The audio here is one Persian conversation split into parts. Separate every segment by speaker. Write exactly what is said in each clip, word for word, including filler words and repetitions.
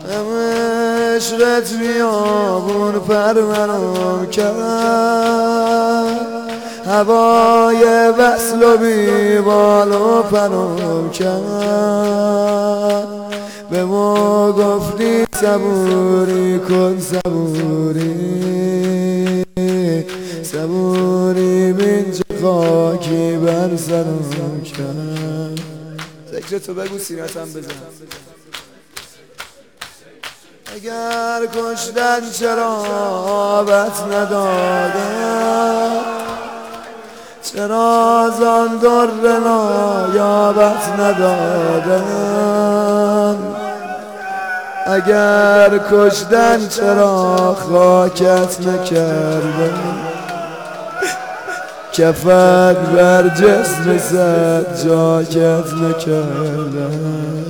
Speaker 1: عشقت بیابون پرورم کرد، هوای وصل و بی بال و پرم کرد. به ما گفتی صبوری کن، صبوری صبوری بین چه خاکی بر سرم کرد. ذکرتو بگو سینتم بزن. اگر کشتن چرا آبت ندادن، چرا زان در نایابت ندادن. اگر کشتن چرا خاکت نکردن، کفت بر جسم زد جاکت نکردن.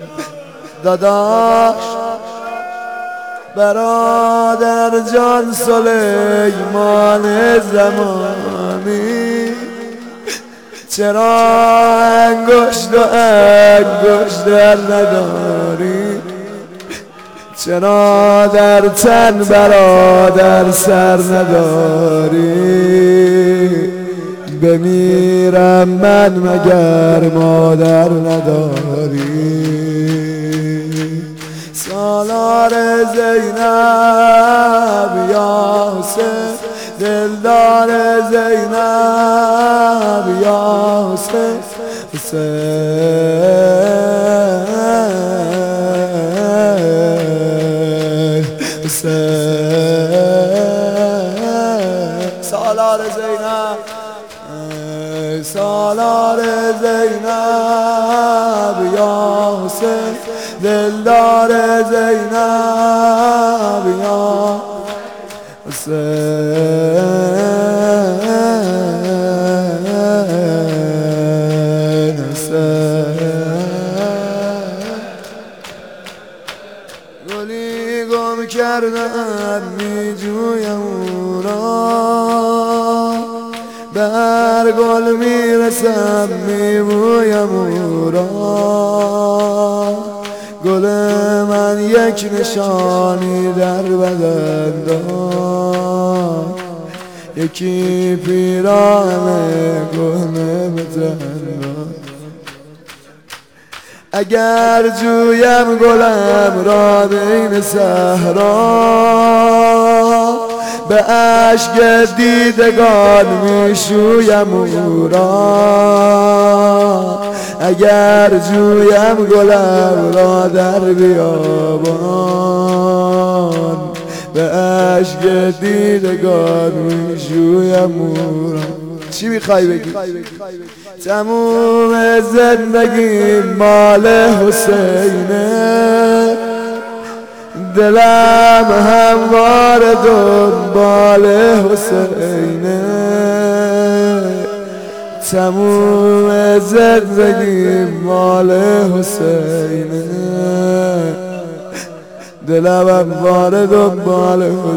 Speaker 1: داداش برادر جان سلیمان زمانی، چرا انگشت و انگشت در نداری؟ چرا در تن برادر سر نداری؟ بمیرم من مگر مادر نداری؟ سالار زینب یا حسین، دلدار زینب یا حسین، حسین حسین. سالار زینب، سالار زینب یا حسین، دلدار زینب یا حسین حسین. گلی گم کردم می جویم او را، به هر گل می رسم می بویم او را. گل من یک نشانی در بدن داد، یکی پیراهن کهنه به تن داد. اگر جویم گلم را بین صحرا، به اشک دیدگان می شویم او را. اگر جویم گلم را در بیابان، به اشک دیدگان می شویم او را. چی میخوای بگی؟ تموم زندگی مال حسینه، دلم هموار دنبال حسینه. تموم زندگی مال حسینه، دلم هموار دنبال حسینه.